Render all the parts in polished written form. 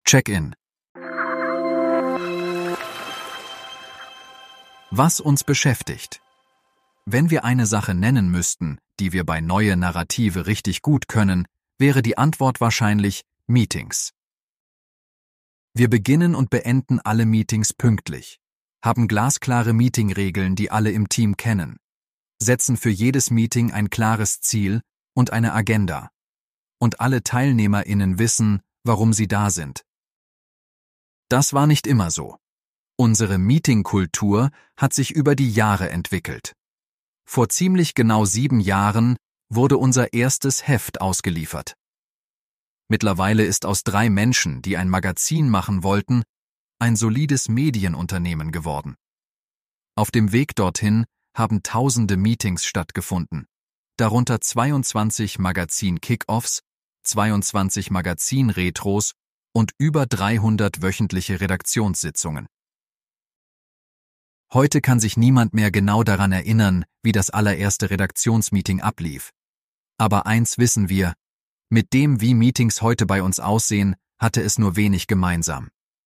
Check-in. Was uns beschäftigt. Wenn wir eine Sache nennen müssten, die wir bei neue Narrative richtig gut können, wäre die Antwort wahrscheinlich Meetings. Wir beginnen und beenden alle Meetings pünktlich, haben glasklare Meetingregeln, die alle im Team kennen, setzen für jedes Meeting ein klares Ziel und eine Agenda. Und alle TeilnehmerInnen wissen, warum sie da sind. Das war nicht immer so. Unsere Meetingkultur hat sich über die Jahre entwickelt. Vor ziemlich genau 7 Jahren wurde unser erstes Heft ausgeliefert. Mittlerweile ist aus 3 Menschen, die ein Magazin machen wollten, ein solides Medienunternehmen geworden. Auf dem Weg dorthin haben tausende Meetings stattgefunden, darunter 22 Magazin-Kick-Offs, 22 Magazin-Retros und über 300 wöchentliche Redaktionssitzungen. Heute kann sich niemand mehr genau daran erinnern, wie das allererste Redaktionsmeeting ablief. Aber eins wissen wir: Mit dem, wie Meetings heute bei uns aussehen, hatte es nur wenig gemeinsam.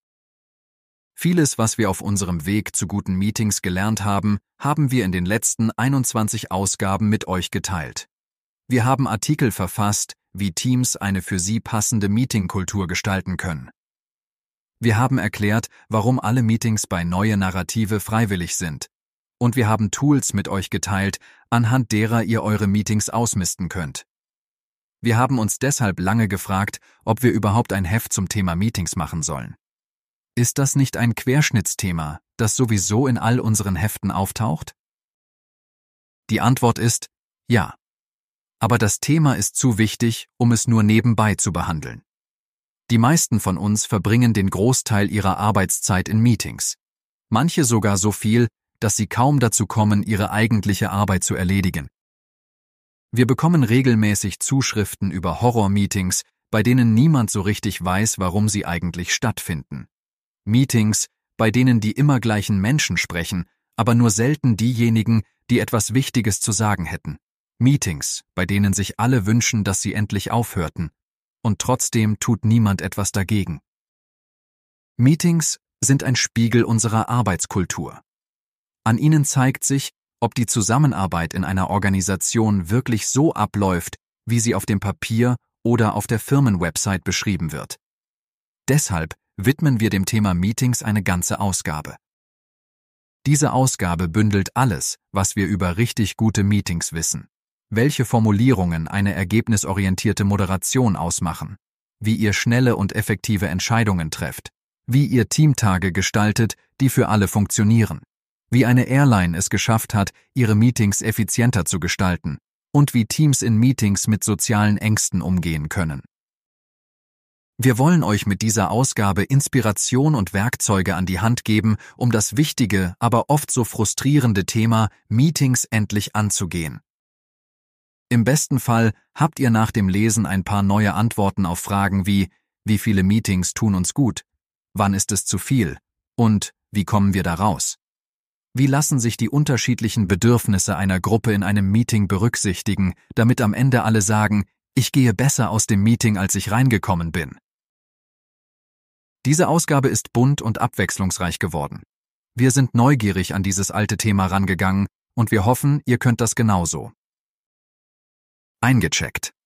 Vieles, was wir auf unserem Weg zu guten Meetings gelernt haben, haben wir in den letzten 21 Ausgaben mit euch geteilt. Wir haben Artikel verfasst, wie Teams eine für sie passende Meetingkultur gestalten können. Wir haben erklärt, warum alle Meetings bei Neue Narrative freiwillig sind. Und wir haben Tools mit euch geteilt, anhand derer ihr eure Meetings ausmisten könnt. Wir haben uns deshalb lange gefragt, ob wir überhaupt ein Heft zum Thema Meetings machen sollen. Ist das nicht ein Querschnittsthema, das sowieso in all unseren Heften auftaucht? Die Antwort ist ja. Aber das Thema ist zu wichtig, um es nur nebenbei zu behandeln. Die meisten von uns verbringen den Großteil ihrer Arbeitszeit in Meetings. Manche sogar so viel, dass sie kaum dazu kommen, ihre eigentliche Arbeit zu erledigen. Wir bekommen regelmäßig Zuschriften über Horror-Meetings, bei denen niemand so richtig weiß, warum sie eigentlich stattfinden. Meetings, bei denen die immer gleichen Menschen sprechen, aber nur selten diejenigen, die etwas Wichtiges zu sagen hätten. Meetings, bei denen sich alle wünschen, dass sie endlich aufhörten. Und trotzdem tut niemand etwas dagegen. Meetings sind ein Spiegel unserer Arbeitskultur. An ihnen zeigt sich, ob die Zusammenarbeit in einer Organisation wirklich so abläuft, wie sie auf dem Papier oder auf der Firmenwebsite beschrieben wird. Deshalb widmen wir dem Thema Meetings eine ganze Ausgabe. Diese Ausgabe bündelt alles, was wir über richtig gute Meetings wissen. Welche Formulierungen eine ergebnisorientierte Moderation ausmachen, wie ihr schnelle und effektive Entscheidungen trefft, wie ihr Teamtage gestaltet, die für alle funktionieren, wie eine Airline es geschafft hat, ihre Meetings effizienter zu gestalten und wie Teams in Meetings mit sozialen Ängsten umgehen können. Wir wollen euch mit dieser Ausgabe Inspiration und Werkzeuge an die Hand geben, um das wichtige, aber oft so frustrierende Thema Meetings endlich anzugehen. Im besten Fall habt ihr nach dem Lesen ein paar neue Antworten auf Fragen wie: Wie viele Meetings tun uns gut? Wann ist es zu viel? Und wie kommen wir da raus? Wie lassen sich die unterschiedlichen Bedürfnisse einer Gruppe in einem Meeting berücksichtigen, damit am Ende alle sagen: Ich gehe besser aus dem Meeting, als ich reingekommen bin? Diese Ausgabe ist bunt und abwechslungsreich geworden. Wir sind neugierig an dieses alte Thema rangegangen und wir hoffen, ihr könnt das genauso. Eingecheckt.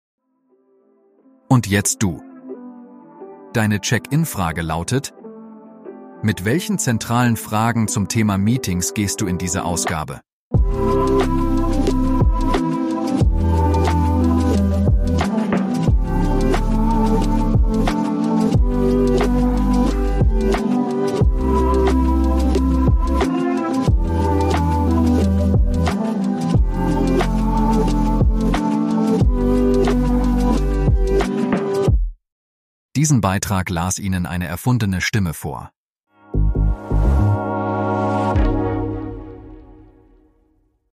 Und jetzt du. Deine Check-in-Frage lautet: Mit welchen zentralen Fragen zum Thema Meetings gehst du in diese Ausgabe? Diesen Beitrag las Ihnen eine erfundene Stimme vor.